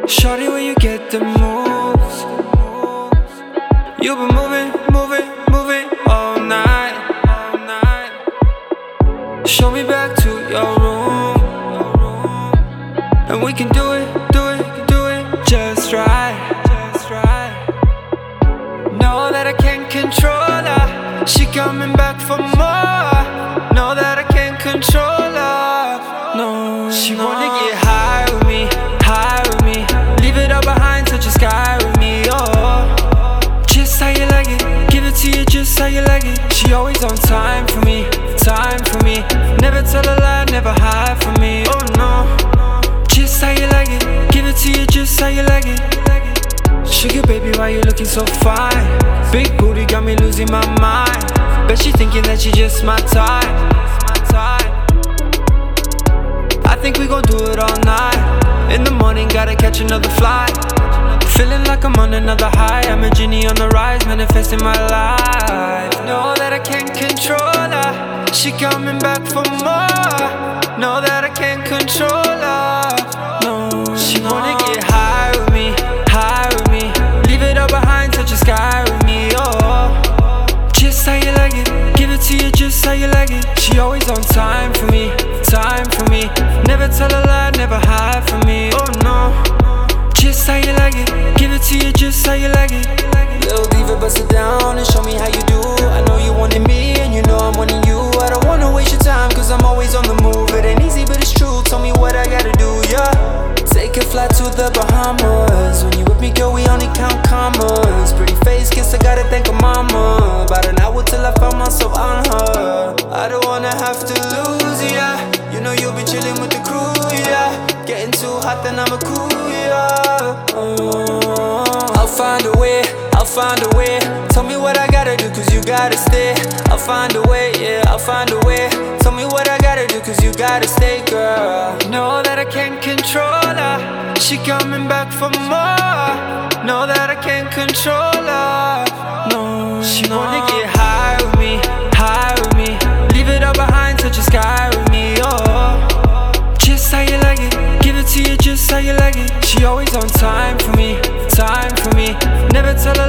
Shawty, where you get the moves? You've been moving, moving, moving all night. Show me back to your room, and we can do it, do it, do it just right. Know that I can't control her. She coming back for more. Know that I can't control her. No, she wanna get high with me, high with me. Leave it all behind, touch the sky with me. Oh, just how you like it. Give it to you just how you like it. She always on time for me, time for me. Never tell a lie, never hide from me. Oh no, just how you like it. Give it to you just how you like it. Sugar baby, why you looking so fine? Big booty got me losing my mind. Bet she thinking that she just my type. I think we gon' do it all night. In the morning, gotta catch another flight. Feeling like I'm on another high. I'm a genie on the rise, manifesting my life. Know that I can't control her. She coming back for more. Know that I can't control her. No, she wanna get high with me, high with me. Leave it all behind, touch the sky with me. Oh, just how you like it. Give it to you just how you like it. She always on time for me, time for me. Never tell a lie, never hide from me. Oh no, just how you like it. Give it to you just how you like it. Little diva, bust it down and show me how you do. I know you wanted me and you know I'm wanting you. I don't wanna waste your time cause I'm always on the move. It ain't easy but it's true, tell me what I gotta do, yeah. Take a flight to the Bahamas. When you with me, girl, we only count commas. Pretty face kiss, I gotta thank her mama. About an hour till I found myself on her. I don't wanna have to lose ya. You know you'll be chilling with the crew, yeah. Getting too hot, then I'ma cool, yeah. I'll find a way, I'll find a way. Tell me what I gotta do, cause you gotta stay. I'll find a way, yeah, I'll find a way. Tell me what I gotta do, cause you gotta stay, girl. Know that I can't control her. She coming back for more. Know that I can't control her. No, she wanna get high with me, high with me. Leave it all behind, touch the sky with me. Oh, just how you like it. Give it to you just how you like it. She always on time for me, time for me. Never tell a